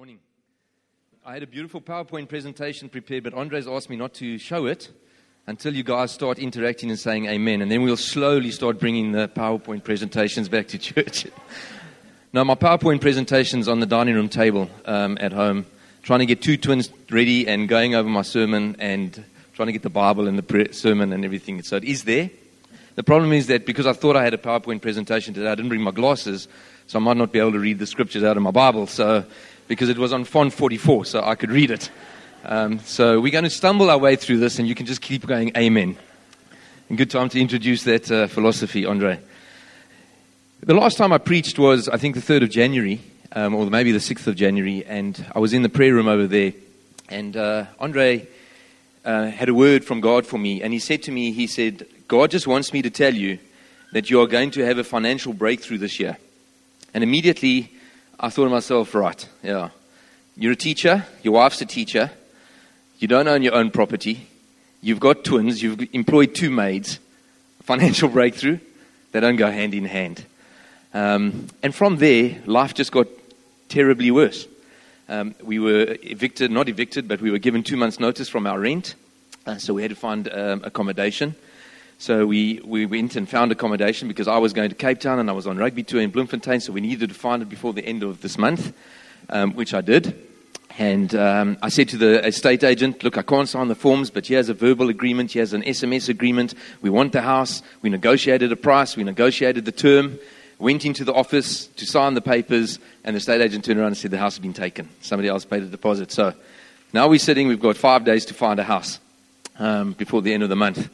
morning. I had a beautiful PowerPoint presentation prepared, but Andre's asked me not to show it until you guys start interacting and saying amen, and then we'll slowly start bringing the PowerPoint presentations back to church. Now, my PowerPoint presentation's on the dining room table at home, trying to get two twins ready and going over my sermon and trying to get the Bible and the sermon and everything. So it is there. The problem is that because I thought I had a PowerPoint presentation today, I didn't bring my glasses, so I might not be able to read the scriptures out of my Bible. So because it was on font 44, so I could read it. So we're going to stumble our way through this, and you can just keep going, amen. And good time to introduce that philosophy, Andre. The last time I preached was, I think, the 3rd of January, or maybe the 6th of January, and I was in the prayer room over there, and Andre had a word from God for me, and he said to me, he said, God just wants me to tell you that you are going to have a financial breakthrough this year. And immediately, I thought to myself, right, yeah, you're a teacher, your wife's a teacher, you don't own your own property, you've got twins, you've employed 2 maids, financial breakthrough, they don't go hand in hand. And from there, life just got terribly worse. We were not evicted, but we were given 2 months' notice from our rent, so we had to find accommodation. So we went and found accommodation because I was going to Cape Town and I was on rugby tour in Bloemfontein, so we needed to find it before the end of this month, which I did. And I said to the estate agent, look, I can't sign the forms, but here's a verbal agreement, here's an SMS agreement. We want the house. We negotiated a price. We negotiated the term. Went into the office to sign the papers, and the estate agent turned around and said the house had been taken. Somebody else paid a deposit. So now we're sitting, we've got 5 days to find a house before the end of the month.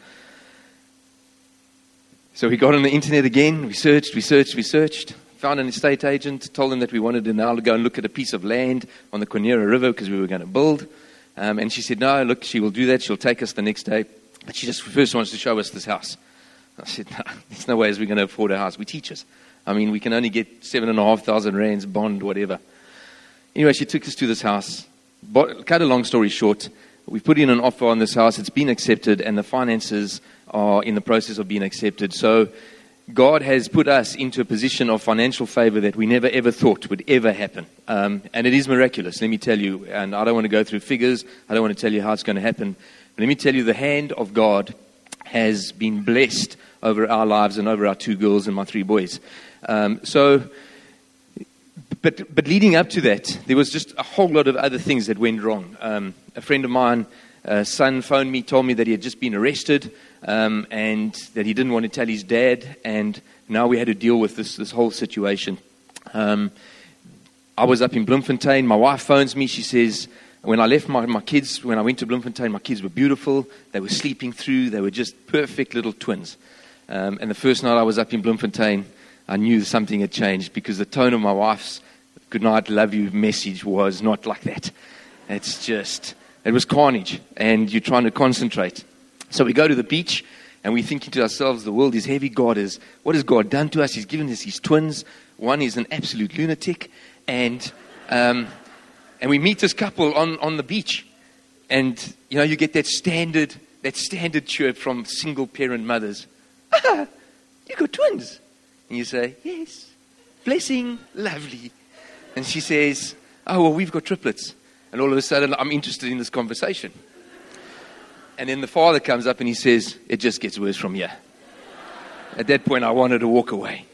So we got on the internet again, we searched, found an estate agent, told them that we wanted to now go and look at a piece of land on the Quinera River because we were going to build. And she said, no, look, she will do that, she'll take us the next day, but she just first wants to show us this house. I said, no, there's no way we're going to afford a house. We're teachers. I mean, we can only get 7,500 rands, bond, whatever. Anyway, she took us to this house. Cut a long story short, we put in an offer on this house, it's been accepted, and the finances are in the process of being accepted. So God has put us into a position of financial favor that we never ever thought would ever happen. And it is miraculous, let me tell you. And I don't want to go through figures. I don't want to tell you how it's going to happen. But let me tell you, the hand of God has been blessed over our lives and over our 2 girls and my 3 boys. But leading up to that, there was just a whole lot of other things that went wrong. A friend of mine, son, phoned me, told me that he had just been arrested, and that he didn't want to tell his dad, and now we had to deal with this whole situation. I was up in Bloemfontein. My wife phones me. She says, when I left my kids, when I went to Bloemfontein, my kids were beautiful. They were sleeping through. They were just perfect little twins. And the first night I was up in Bloemfontein, I knew something had changed because the tone of my wife's good night, love you message was not like that. It was carnage, and you're trying to concentrate. So we go to the beach, and we're thinking to ourselves, the world is heavy. what has God done to us? He's given us his twins. One is an absolute lunatic, and we meet this couple on the beach, and you get that standard chirp from single parent mothers. You got twins, and you say, yes, blessing, lovely. And she says, oh well, we've got triplets. And all of a sudden, I'm interested in this conversation. And then the father comes up and he says, it just gets worse from here. At that point, I wanted to walk away.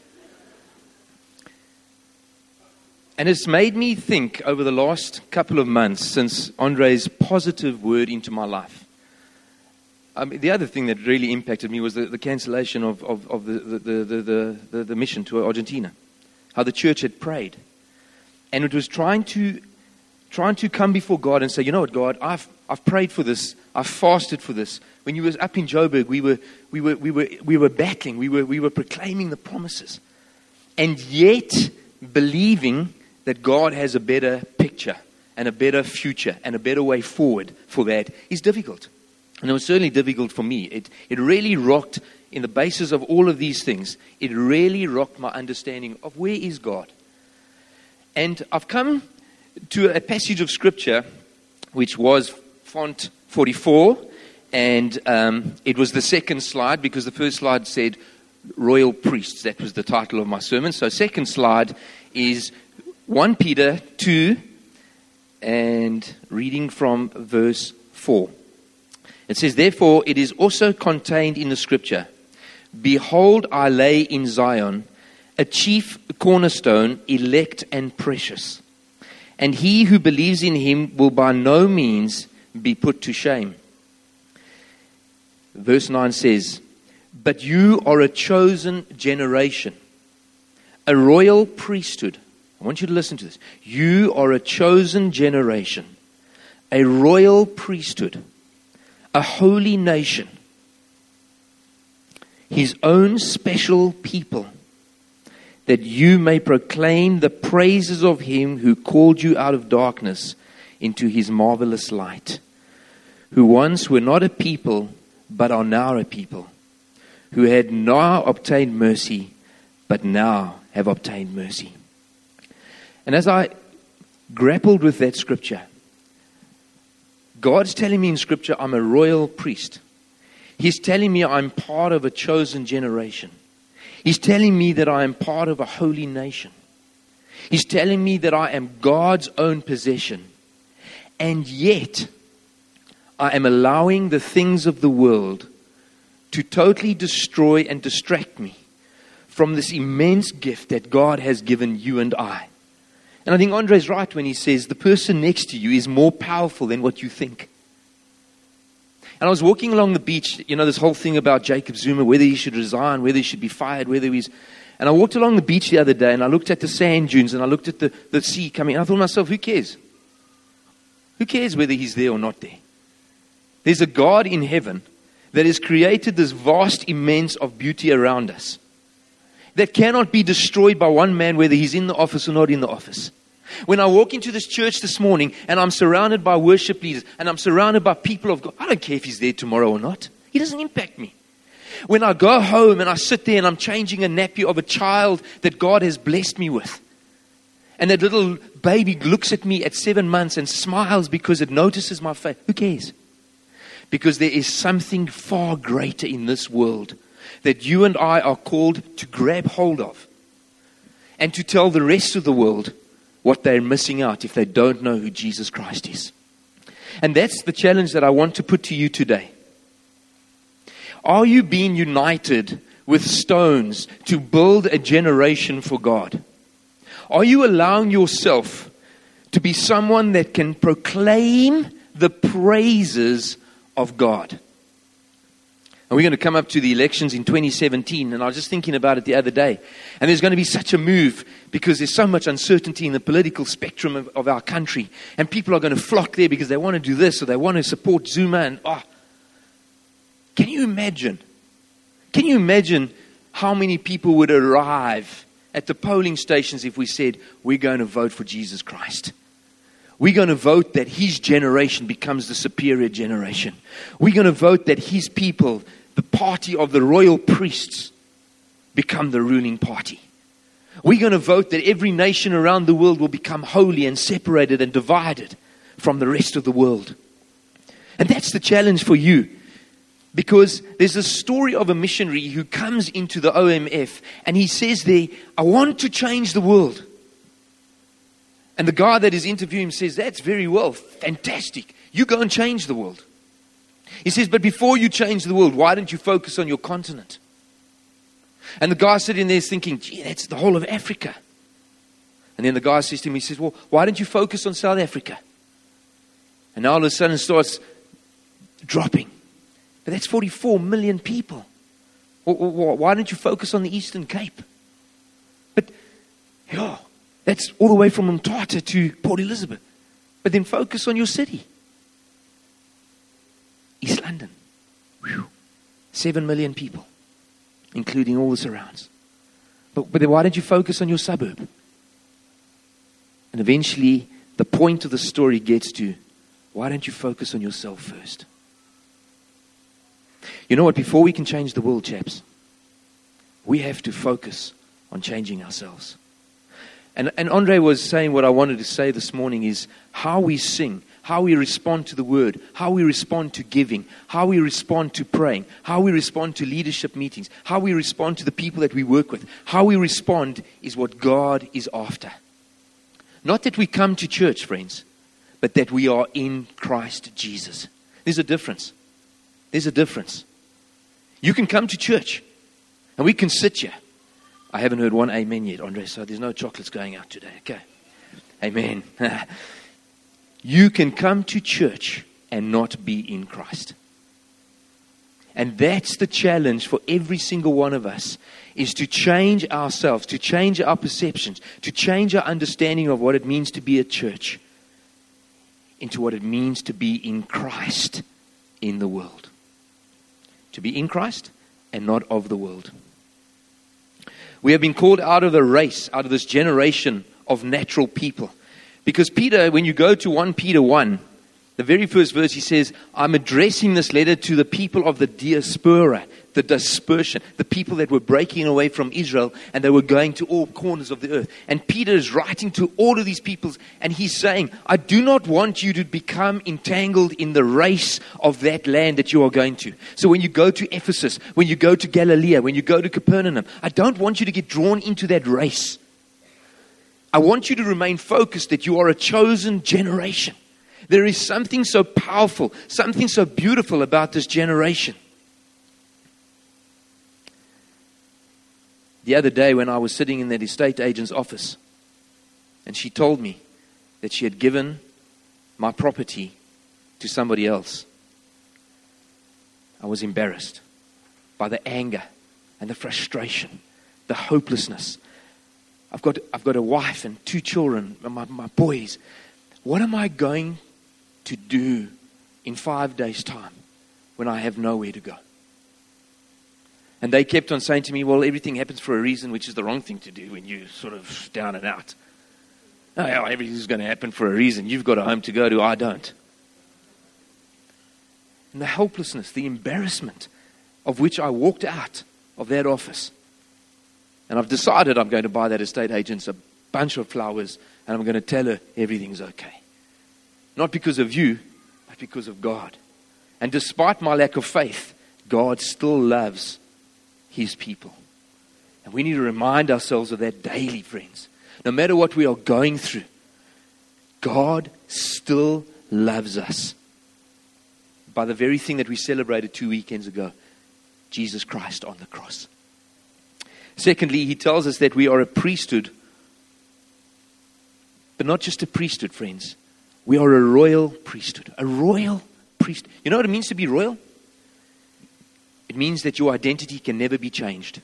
And it's made me think over the last couple of months since Andre's positive word into my life. The other thing that really impacted me was the cancellation of the mission to Argentina. How the church had prayed. And it was trying to come before God and say, you know what, God, I've prayed for this. I've fasted for this. When you was up in Joburg, we were battling. We were proclaiming the promises, and yet believing that God has a better picture and a better future and a better way forward for that is difficult. And it was certainly difficult for me. It really rocked in the basis of all of these things. It really rocked my understanding of where is God. And I've come to a passage of scripture which was font 44, and it was the second slide because the first slide said royal priests. That was the title of my sermon. So second slide is 1 Peter 2, and reading from verse 4. It says, "Therefore it is also contained in the scripture, Behold, I lay in Zion a chief cornerstone, elect and precious. And he who believes in him will by no means be put to shame." Verse 9 says, "But you are a chosen generation, a royal priesthood." I want you to listen to this. You are a chosen generation, a royal priesthood, a holy nation, his own special people, that you may proclaim the praises of him who called you out of darkness into his marvelous light, who once were not a people, but are now a people, who had now obtained mercy, but now have obtained mercy. And as I grappled with that scripture, God's telling me in scripture I'm a royal priest. He's telling me I'm part of a chosen generation. He's telling me that I am part of a holy nation. He's telling me that I am God's own possession. And yet, I am allowing the things of the world to totally destroy and distract me from this immense gift that God has given you and I. And I think Andre's right when he says the person next to you is more powerful than what you think. And I was walking along the beach, this whole thing about Jacob Zuma, whether he should resign, whether he should be fired, and I walked along the beach the other day and I looked at the sand dunes and I looked at the sea coming. And I thought to myself, who cares? Who cares whether he's there or not there? There's a God in heaven that has created this vast immense of beauty around us that cannot be destroyed by one man, whether he's in the office or not in the office. When I walk into this church this morning and I'm surrounded by worship leaders and I'm surrounded by people of God, I don't care if he's there tomorrow or not. He doesn't impact me. When I go home and I sit there and I'm changing a nappy of a child that God has blessed me with, and that little baby looks at me at 7 months and smiles because it notices my face, who cares? Because there is something far greater in this world that you and I are called to grab hold of and to tell the rest of the world what they're missing out if they don't know who Jesus Christ is. And that's the challenge that I want to put to you today. Are you being united with stones to build a generation for God? Are you allowing yourself to be someone that can proclaim the praises of God? And we're going to come up to the elections in 2017, and I was just thinking about it the other day. And there's going to be such a move because there's so much uncertainty in the political spectrum of our country. And people are going to flock there because they want to do this or they want to support Zuma. And can you imagine? Can you imagine how many people would arrive at the polling stations if we said, we're going to vote for Jesus Christ? We're going to vote that his generation becomes the superior generation. We're going to vote that his people, the party of the royal priests, become the ruling party. We're going to vote that every nation around the world will become holy and separated and divided from the rest of the world. And that's the challenge for you. Because there's a story of a missionary who comes into the OMF and he says there, I want to change the world. And the guy that is interviewing him says, that's very well, fantastic. You go and change the world. He says, but before you change the world, why don't you focus on your continent? And the guy sitting there is thinking, gee, that's the whole of Africa. And then the guy says to him, he says, well, why don't you focus on South Africa? And now all of a sudden it starts dropping. But that's 44 million people. Why don't you focus on the Eastern Cape? But, that's all the way from Mthatha to Port Elizabeth. But then focus on your city. East London. 7 million people, including all the surrounds. But then why don't you focus on your suburb? And eventually, the point of the story gets to, why don't you focus on yourself first? You know what? Before we can change the world, chaps, we have to focus on changing ourselves. And Andre was saying what I wanted to say this morning is how we sing, how we respond to the word, how we respond to giving, how we respond to praying, how we respond to leadership meetings, how we respond to the people that we work with, how we respond is what God is after. Not that we come to church, friends, but that we are in Christ Jesus. There's a difference. There's a difference. You can come to church and we can sit here. I haven't heard one amen yet, Andre, so there's no chocolates going out today. Okay. Amen. You can come to church and not be in Christ. And that's the challenge for every single one of us, is to change ourselves, to change our perceptions, to change our understanding of what it means to be a church into what it means to be in Christ in the world. To be in Christ and not of the world. We have been called out of a race, out of this generation of natural people. Because Peter, when you go to 1 Peter 1, the very first verse, he says, I'm addressing this letter to the people of the diaspora, the dispersion, the people that were breaking away from Israel and they were going to all corners of the earth. And Peter is writing to all of these peoples and he's saying, I do not want you to become entangled in the race of that land that you are going to. So when you go to Ephesus, when you go to Galilee, when you go to Capernaum, I don't want you to get drawn into that race. I want you to remain focused that you are a chosen generation. There is something so powerful, something so beautiful about this generation. The other day when I was sitting in that estate agent's office, and she told me that she had given my property to somebody else, I was embarrassed by the anger and the frustration, the hopelessness. I've got a wife and 2 children, my boys. What am I going to do in 5 days' time when I have nowhere to go? And they kept on saying to me, well, everything happens for a reason, which is the wrong thing to do when you're sort of down and out. Oh, yeah, everything's going to happen for a reason. You've got a home to go to, I don't. And the helplessness, the embarrassment of which I walked out of that office. And I've decided I'm going to buy that estate agent a bunch of flowers and I'm going to tell her everything's okay. Not because of you, but because of God. And despite my lack of faith, God still loves His people. And we need to remind ourselves of that daily, friends. No matter what we are going through, God still loves us. By the very thing that we celebrated 2 weekends ago, Jesus Christ on the cross. Secondly, He tells us that we are a priesthood. But not just a priesthood, friends. We are a royal priesthood. A royal priesthood. You know what it means to be royal? It means that your identity can never be changed.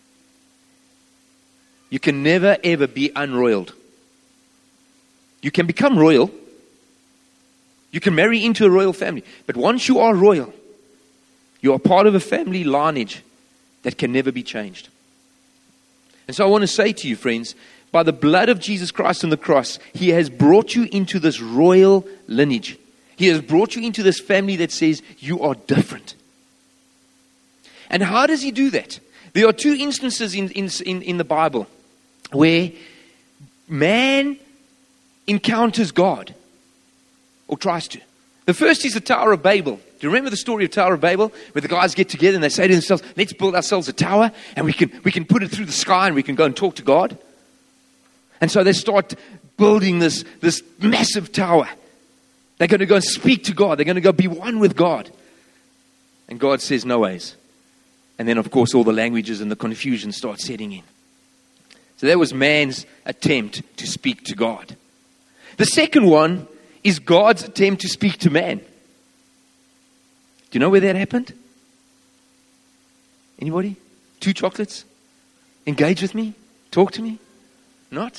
You can never ever be unroyaled. You can become royal. You can marry into a royal family. But once you are royal, you are part of a family lineage that can never be changed. And so I want to say to you, friends, by the blood of Jesus Christ on the cross, He has brought you into this royal lineage. He has brought you into this family that says you are different. And how does He do that? There are 2 instances in the Bible where man encounters God, or tries to. The first is the Tower of Babel. Do you remember the story of Tower of Babel? Where the guys get together and they say to themselves, let's build ourselves a tower and we can put it through the sky and we can go and talk to God. And so they start building this massive tower. They're going to go and speak to God. They're going to go be one with God. And God says, no ways. And then, of course, all the languages and the confusion start setting in. So that was man's attempt to speak to God. The second one is God's attempt to speak to man. Do you know where that happened? Anybody? 2 chocolates? Engage with me? Talk to me? Not?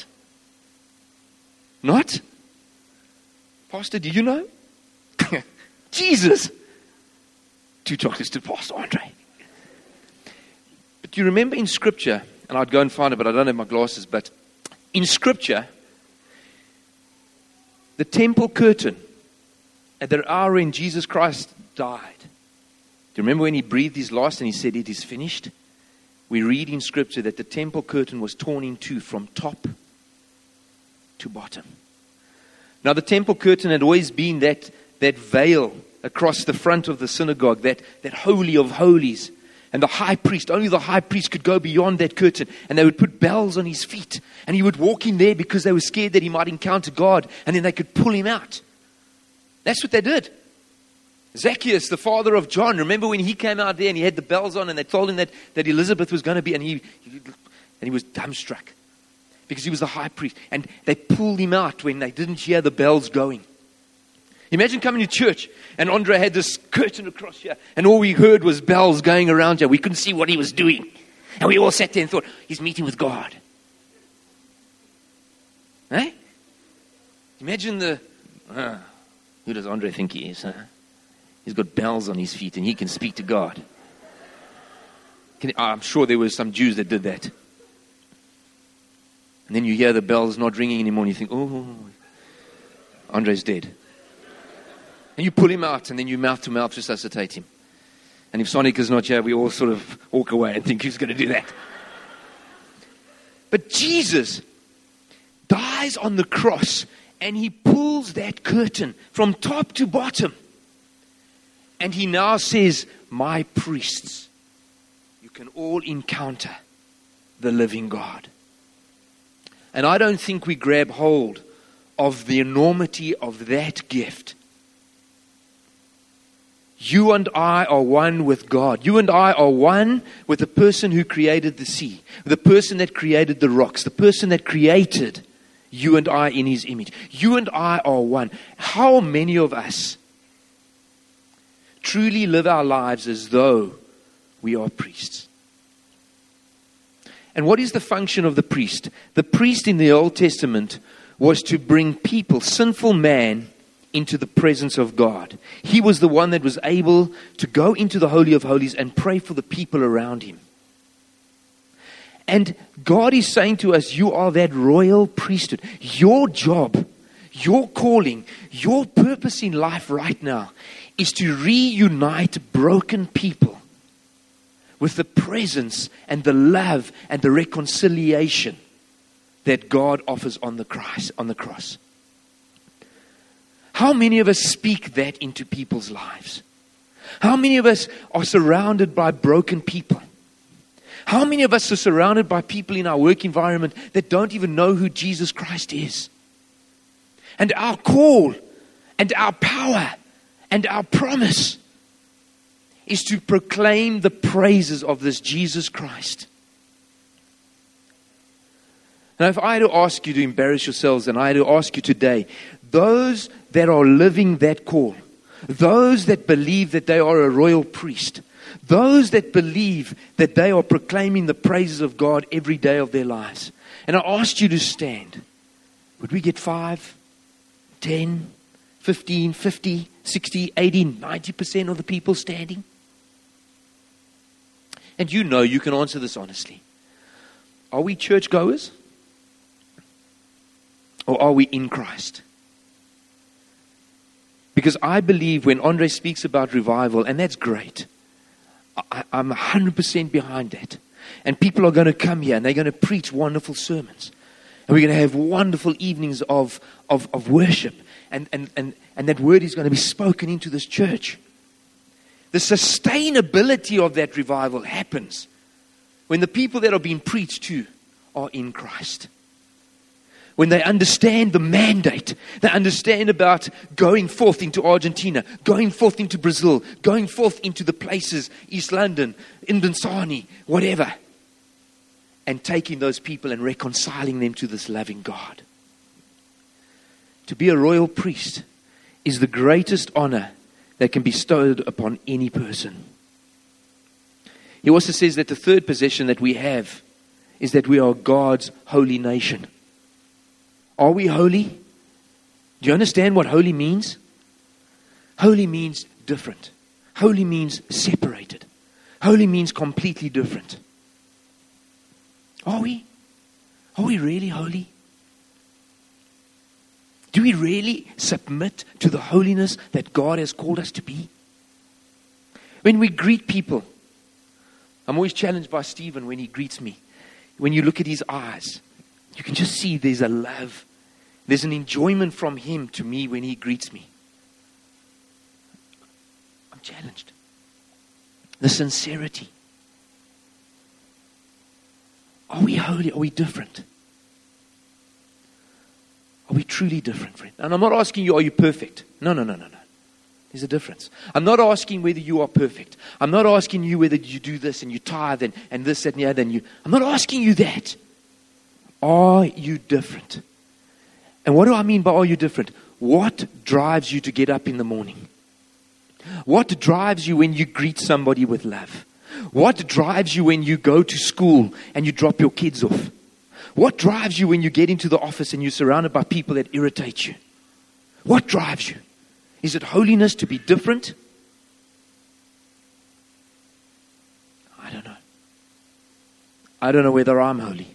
Not? Pastor, do you know? Jesus! 2 chocolates to Pastor Andre. But you remember in Scripture, and I'd go and find it, but I don't have my glasses, but in Scripture, the temple curtain at the hour when Jesus Christ died. Do you remember when He breathed His last and He said, it is finished? We read in Scripture that the temple curtain was torn in 2 from top to bottom. Now the temple curtain had always been that veil across the front of the synagogue, that holy of holies. And the high priest, only the high priest could go beyond that curtain. And they would put bells on his feet. And he would walk in there because they were scared that he might encounter God. And then they could pull him out. That's what they did. Zacchaeus, the father of John, remember when he came out there and he had the bells on and they told him that Elizabeth was going to be, and he was dumbstruck because he was the high priest. And they pulled him out when they didn't hear the bells going. Imagine coming to church and Andre had this curtain across here and all we heard was bells going around here. We couldn't see what he was doing. And we all sat there and thought, he's meeting with God. Eh? Imagine who does Andre think he is? Huh? He's got bells on his feet and he can speak to God. I'm sure there were some Jews that did that. And then you hear the bells not ringing anymore and you think, oh, Andre's dead. And you pull him out and then you mouth to mouth resuscitate him. And if Sonic is not here, we all sort of walk away and think who's going to do that. But Jesus dies on the cross and he pulls that curtain from top to bottom. And he now says, my priests, you can all encounter the living God. And I don't think we grab hold of the enormity of that gift. You and I are one with God. You and I are one with the person who created the sea, the person that created the rocks, the person that created you and I in his image. You and I are one. How many of us truly live our lives as though we are priests? And what is the function of the priest? The priest in the Old Testament was to bring people, sinful man, into the presence of God. He was the one that was able to go into the Holy of Holies and pray for the people around him. And God is saying to us, you are that royal priesthood. Your job, your calling, your purpose in life right now is to reunite broken people with the presence and the love and the reconciliation that God offers on the cross. How many of us speak that into people's lives? How many of us are surrounded by broken people? How many of us are surrounded by people in our work environment that don't even know who Jesus Christ is? And our call and our power and our promise is to proclaim the praises of this Jesus Christ. Now, if I had to ask you to embarrass yourselves, and I had to ask you today, those that are living that call, those that believe that they are a royal priest, those that believe that they are proclaiming the praises of God every day of their lives, and I asked you to stand, would we get 5, 10, 15, 50, 60, 80, 90% of the people standing? And you know you can answer this honestly. Are we churchgoers? Or are we in Christ? Because I believe when Andre speaks about revival, and that's great, I'm 100% behind that. And people are going to come here and they're going to preach wonderful sermons. And we're going to have wonderful evenings of worship. And that word is going to be spoken into this church. The sustainability of that revival happens when the people that are being preached to are in Christ. When they understand the mandate, they understand about going forth into Argentina, going forth into Brazil, going forth into the places, East London, Indensani, whatever, and taking those people and reconciling them to this loving God. To be a royal priest is the greatest honor that can be bestowed upon any person. He also says that the third possession that we have is that we are God's holy nation. Are we holy? Do you understand what holy means? Holy means different. Holy means separated. Holy means completely different. Are we? Are we really holy? Do we really submit to the holiness that God has called us to be? When we greet people, I'm always challenged by Stephen when he greets me. When you look at his eyes, you can just see there's a love. There's an enjoyment from him to me when he greets me. I'm challenged. The sincerity. Are we holy? Are we different? Are we truly different, friend? And I'm not asking you, are you perfect? No. There's a difference. I'm not asking whether you are perfect. I'm not asking you whether you do this and you tithe and this, that, and the other. I'm not asking you that. Are you different? And what do I mean by are you different? What drives you to get up in the morning? What drives you when you greet somebody with love? What drives you when you go to school and you drop your kids off? What drives you when you get into the office and you're surrounded by people that irritate you? What drives you? Is it holiness to be different? I don't know. I don't know whether I'm holy.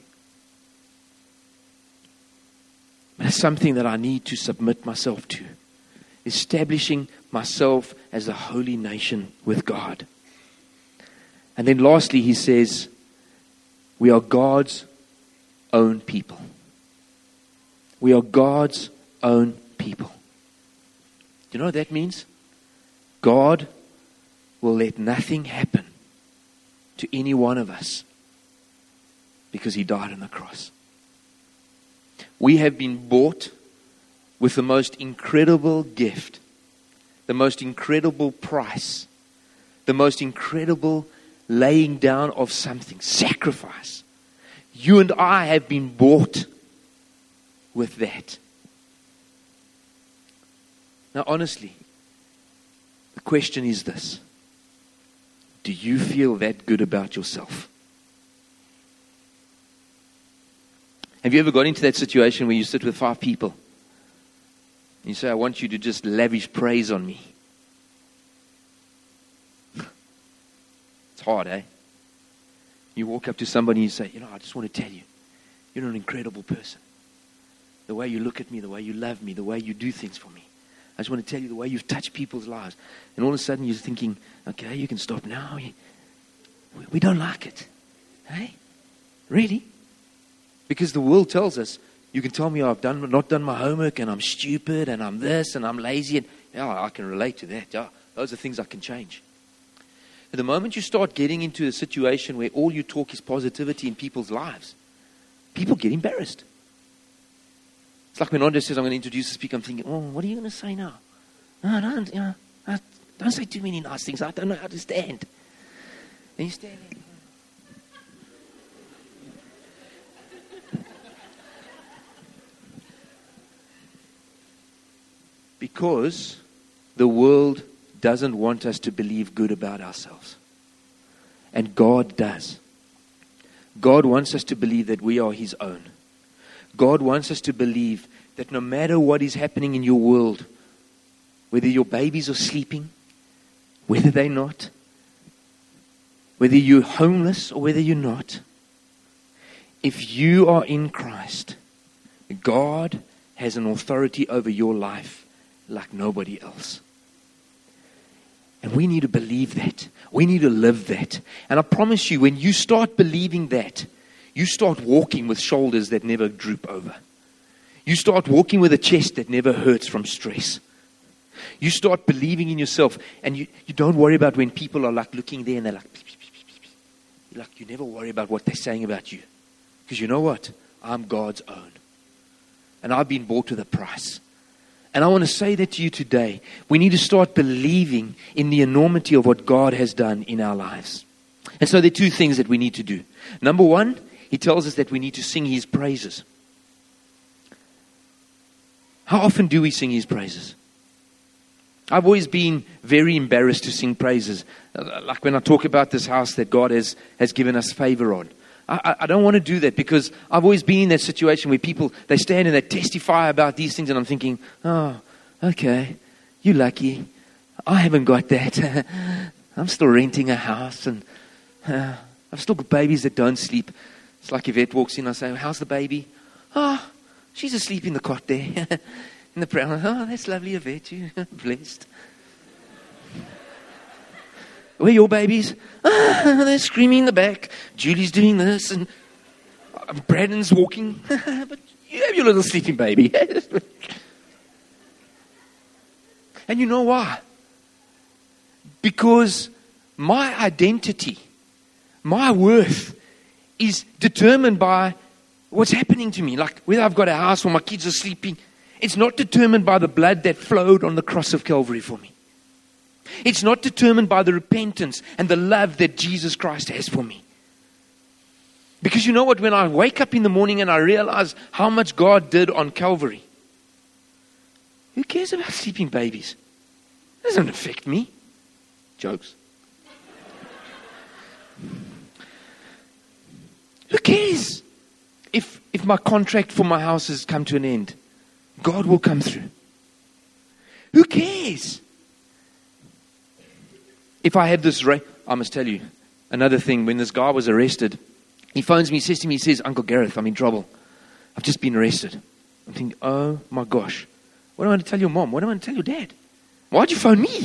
But it's something that I need to submit myself to. Establishing myself as a holy nation with God. And then lastly, he says, we are God's own people. We are God's own people. You know what that means? God will let nothing happen to any one of us because He died on the cross. We have been bought with the most incredible gift, the most incredible price, the most incredible laying down of something, sacrifice. You and I have been bought with that. Now, honestly, the question is this. Do you feel that good about yourself? Have you ever got into that situation where you sit with 5 people and you say, I want you to just lavish praise on me? It's hard, eh? You walk up to somebody and you say, I just want to tell you, you're an incredible person. The way you look at me, the way you love me, the way you do things for me. I just want to tell you the way you've touched people's lives. And all of a sudden you're thinking, okay, you can stop now. We don't like it. Hey? Really? Because the world tells us, you can tell me I've not done my homework and I'm stupid and I'm this and I'm lazy. And I can relate to that. Yeah, those are things I can change. At the moment you start getting into a situation where all you talk is positivity in people's lives, people get embarrassed. It's like when Andre says, I'm going to introduce the speaker, I'm thinking, what are you going to say now? No, don't say too many nice things. I don't know how to stand. And you stand there. Because the world doesn't want us to believe good about ourselves. And God does. God wants us to believe that we are His own. God wants us to believe that no matter what is happening in your world, whether your babies are sleeping, whether they're not, whether you're homeless or whether you're not, if you are in Christ, God has an authority over your life like nobody else. And we need to believe that. We need to live that. And I promise you, when you start believing that, you start walking with shoulders that never droop over. You start walking with a chest that never hurts from stress. You start believing in yourself, and you don't worry about when people are like looking there and they're like, beep, beep, beep, beep, beep. Like you never worry about what they're saying about you. Because you know what? I'm God's own. And I've been bought with a price. And I want to say that to you today. We need to start believing in the enormity of what God has done in our lives. And so there are 2 things that we need to do. Number 1, He tells us that we need to sing His praises. How often do we sing His praises? I've always been very embarrassed to sing praises. Like when I talk about this house that God has given us favor on. I don't want to do that because I've always been in that situation where people, they stand and they testify about these things and I'm thinking, oh, okay, you're lucky. I haven't got that. I'm still renting a house and I've still got babies that don't sleep. It's like Yvette walks in, I say, how's the baby? Oh, she's asleep in the cot there. In the prayer. Oh, that's lovely, Yvette. You're blessed. Where are your babies? They're screaming in the back. Julie's doing this and Braden's walking. But you have your little sleeping baby. And you know why? Because my identity, my worth is determined by what's happening to me. Like whether I've got a house or my kids are sleeping. It's not determined by the blood that flowed on the cross of Calvary for me. It's not determined by the repentance and the love that Jesus Christ has for me. Because you know what? When I wake up in the morning and I realize how much God did on Calvary, who cares about sleeping babies? It doesn't affect me. Jokes. Who cares if my contract for my house has come to an end? God will come through. Who cares? If I had this, I must tell you, another thing, when this guy was arrested, he phones me, says to me, he says, Uncle Gareth, I'm in trouble. I've just been arrested. I'm thinking, oh my gosh, what do I want to tell your mom? What do I want to tell your dad? Why'd you phone me?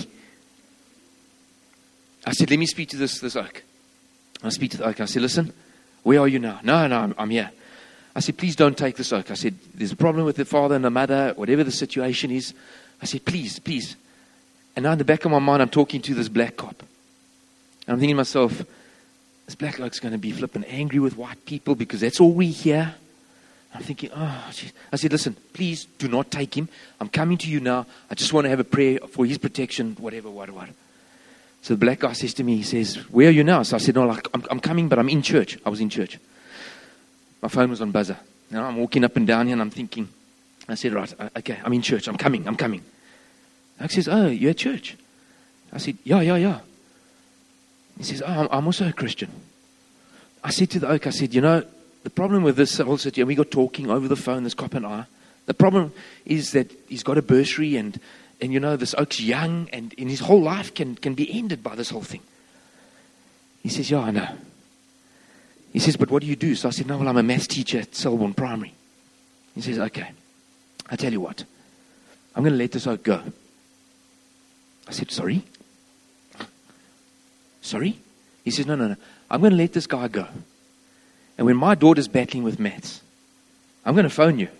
I said, let me speak to this oak. I speak to the oak. I said, listen, where are you now? No, I'm here. I said, please don't take this oak. I said, there's a problem with the father and the mother, whatever the situation is. I said, please. And now in the back of my mind, I'm talking to this black cop. And I'm thinking to myself, this black oak's going to be flipping angry with white people because that's all we hear. I'm thinking, oh, geez. I said, listen, please do not take him. I'm coming to you now. I just want to have a prayer for his protection, whatever. So the black guy says to me, he says, where are you now? So I said, no, I'm coming, but I'm in church. I was in church. My phone was on buzzer. Now I'm walking up and down here and I'm thinking, I said, right, okay, I'm in church. I'm coming. He says, oh, you're at church? I said, yeah. He says, oh, I'm also a Christian. I said to the oak, I said, you know, the problem with this whole situation, we got talking over the phone, this cop and I. The problem is that he's got a bursary and you know, this oak's young and his whole life can be ended by this whole thing. He says, yeah, I know. He says, but what do you do? So I said, no, well, I'm a maths teacher at Selborne Primary. He says, okay, I tell you what, I'm going to let this oak go. I said, sorry? He says, no, I'm going to let this guy go. And when my daughter's battling with maths, I'm going to phone you.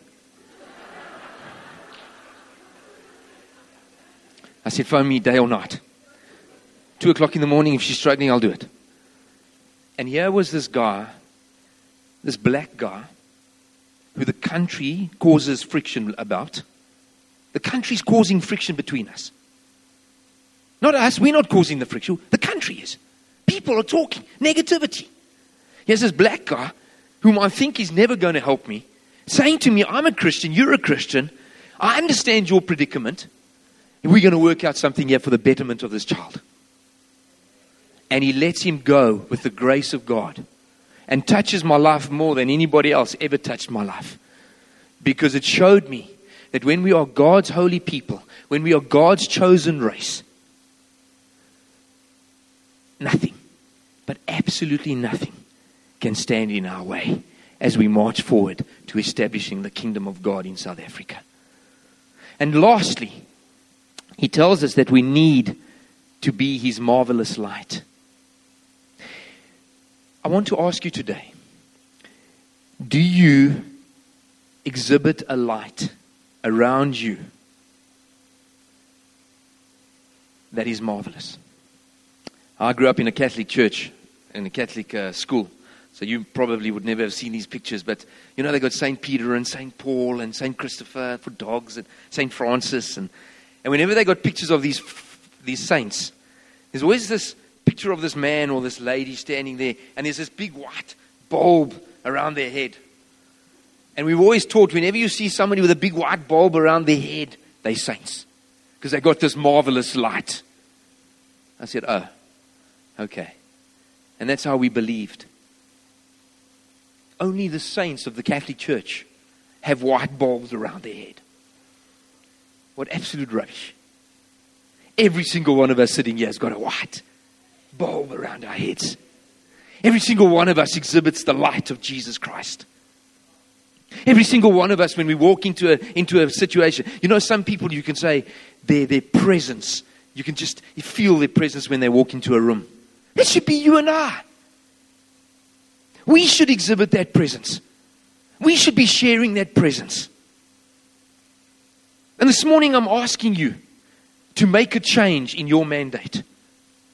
I said, phone me day or night. 2:00 in the morning, if she's struggling, I'll do it. And here was this guy, this black guy, who the country causes friction about. The country's causing friction between us. Not us, we're not causing the friction. The country is. People are talking negativity. Here's this black guy, whom I think is never going to help me, saying to me, I'm a Christian, you're a Christian, I understand your predicament, and we're going to work out something here for the betterment of this child. And he lets him go with the grace of God and touches my life more than anybody else ever touched my life. Because it showed me that when we are God's holy people, when we are God's chosen race, nothing, but absolutely nothing, can stand in our way as we march forward to establishing the kingdom of God in South Africa. And lastly, he tells us that we need to be his marvelous light. I want to ask you today, do you exhibit a light around you that is marvelous? I grew up in a Catholic church, in a Catholic school. So you probably would never have seen these pictures, but you know, they got St. Peter and St. Paul and St. Christopher for dogs and St. Francis. And whenever they got pictures of these saints, there's always this picture of this man or this lady standing there, and there's this big white bulb around their head. And we've always taught, whenever you see somebody with a big white bulb around their head, they're saints, because they got this marvelous light. I said, oh, okay. And that's how we believed. Only the saints of the Catholic Church have white bulbs around their head. What absolute rubbish. Every single one of us sitting here has got a white bulb around our heads. Every single one of us exhibits the light of Jesus Christ. Every single one of us, when we walk into a situation, you know, some people you can say their presence, you feel their presence when they walk into a room. That should be you and I. We should exhibit that presence. We should be sharing that presence. And this morning I'm asking you to make a change in your mandate.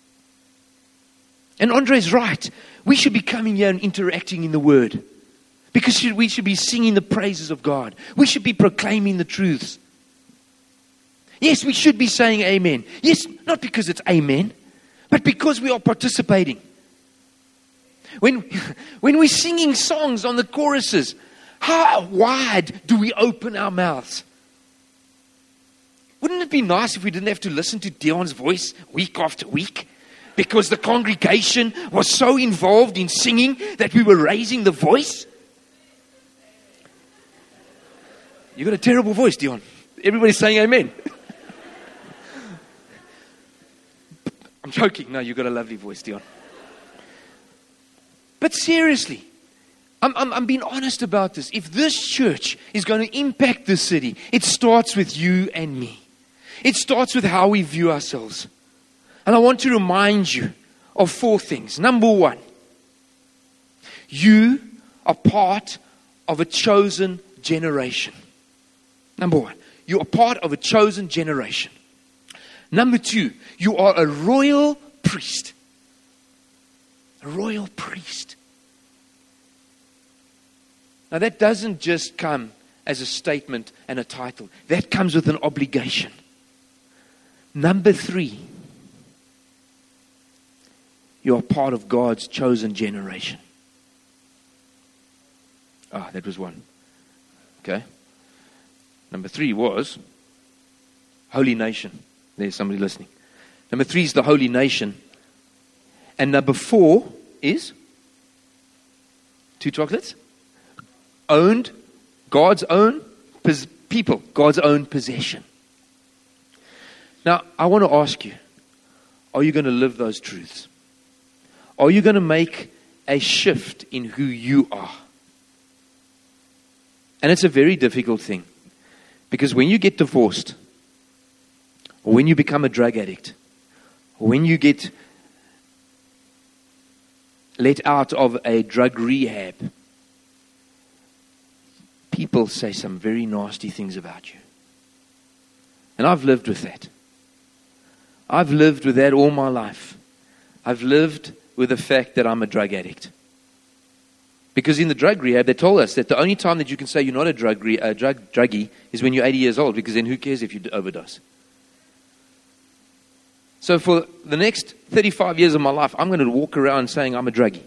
And Andre's right. We should be coming here and interacting in the Word. Because we should be singing the praises of God. We should be proclaiming the truths. Yes, we should be saying amen. Yes, not because it's amen, but because we are participating. When we're singing songs on the choruses, how wide do we open our mouths? Wouldn't it be nice if we didn't have to listen to Dion's voice week after week? Because the congregation was so involved in singing that we were raising the voice? You got a terrible voice, Dion. Everybody's saying amen. I'm joking. No, you got a lovely voice, Dion. But seriously, I'm being honest about this. If this church is going to impact this city, it starts with you and me. It starts with how we view ourselves. And I want to remind you of 4 things. Number 1, you are part of a chosen generation. Number 1, you are part of a chosen generation. Number 2, you are a royal priest. A royal priest. Now that doesn't just come as a statement and a title. That comes with an obligation. Number 3, you are part of God's chosen generation. That was 1. Okay. Number 3 was holy nation. There's somebody listening. Number 3 is the holy nation. And number 4 is 2 chocolates. Owned, God's own people, God's own possession. Now, I want to ask you, are you going to live those truths? Are you going to make a shift in who you are? And it's a very difficult thing. Because when you get divorced, or when you become a drug addict, or when you get let out of a drug rehab, people say some very nasty things about you. And I've lived with that. I've lived with that all my life. I've lived with the fact that I'm a drug addict. Because in the drug rehab, they told us that the only time that you can say you're not a druggie is when you're 80 years old, because then who cares if you overdose? So for the next 35 years of my life, I'm going to walk around saying I'm a druggie.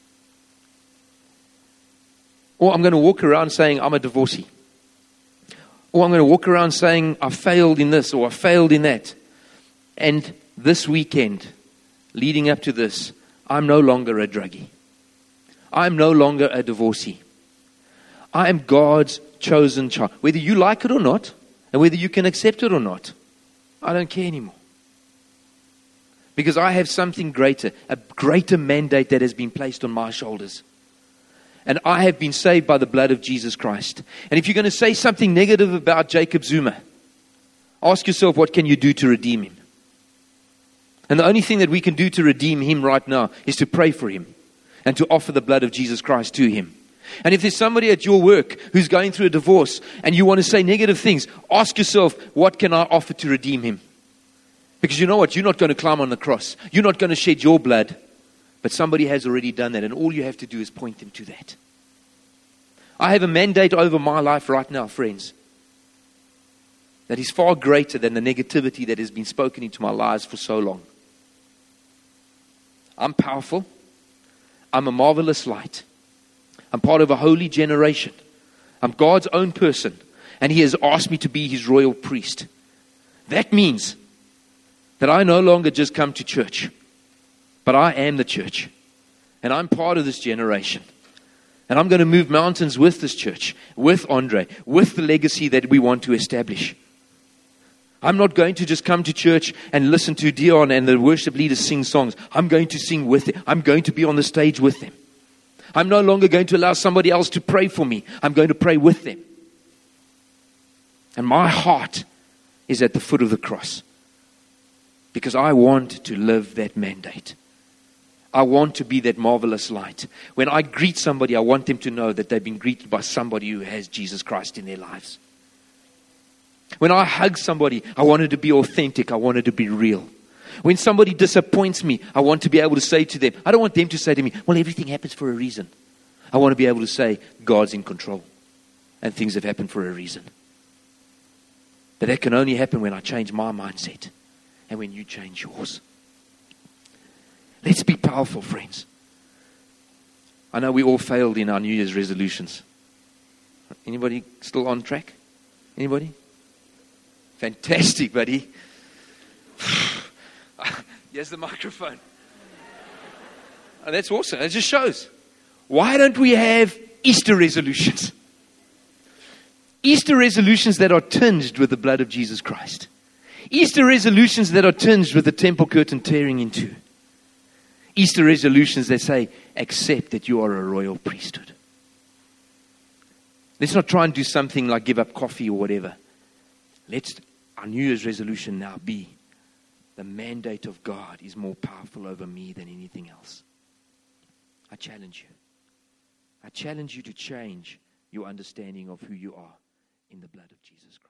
Or I'm going to walk around saying I'm a divorcee. Or I'm going to walk around saying I failed in this or I failed in that. And this weekend, leading up to this, I'm no longer a druggie. I'm no longer a divorcee. I am God's chosen child. Whether you like it or not, and whether you can accept it or not, I don't care anymore. Because I have something greater, a greater mandate that has been placed on my shoulders. And I have been saved by the blood of Jesus Christ. And if you're going to say something negative about Jacob Zuma, ask yourself, what can you do to redeem him? And the only thing that we can do to redeem him right now is to pray for him and to offer the blood of Jesus Christ to him. And if there's somebody at your work who's going through a divorce and you want to say negative things, ask yourself, what can I offer to redeem him? Because you know what? You're not going to climb on the cross. You're not going to shed your blood. But somebody has already done that. And all you have to do is point them to that. I have a mandate over my life right now, friends, that is far greater than the negativity that has been spoken into my lives for so long. I'm powerful. I'm a marvelous light. I'm part of a holy generation. I'm God's own person. And He has asked me to be His royal priest. That means that I no longer just come to church, but I am the church. And I'm part of this generation. And I'm going to move mountains with this church, with Andre, with the legacy that we want to establish. I'm not going to just come to church and listen to Dion and the worship leaders sing songs. I'm going to sing with them. I'm going to be on the stage with them. I'm no longer going to allow somebody else to pray for me. I'm going to pray with them. And my heart is at the foot of the cross. Because I want to live that mandate. I want to be that marvelous light. When I greet somebody, I want them to know that they've been greeted by somebody who has Jesus Christ in their lives. When I hug somebody, I want it to be authentic. I want it to be real. When somebody disappoints me, I want to be able to say to them, I don't want them to say to me, well, everything happens for a reason. I want to be able to say, God's in control and things have happened for a reason. But that can only happen when I change my mindset and when you change yours. Let's be powerful, friends. I know we all failed in our New Year's resolutions. Anybody still on track? Anybody? Fantastic, buddy. Here's the microphone. Oh, that's awesome. It just shows. Why don't we have Easter resolutions? Easter resolutions that are tinged with the blood of Jesus Christ. Easter resolutions that are tinged with the temple curtain tearing in two. Easter resolutions that say, accept that you are a royal priesthood. Let's not try and do something like give up coffee or whatever. Our New Year's resolution now be, the mandate of God is more powerful over me than anything else. I challenge you. I challenge you to change your understanding of who you are in the blood of Jesus Christ.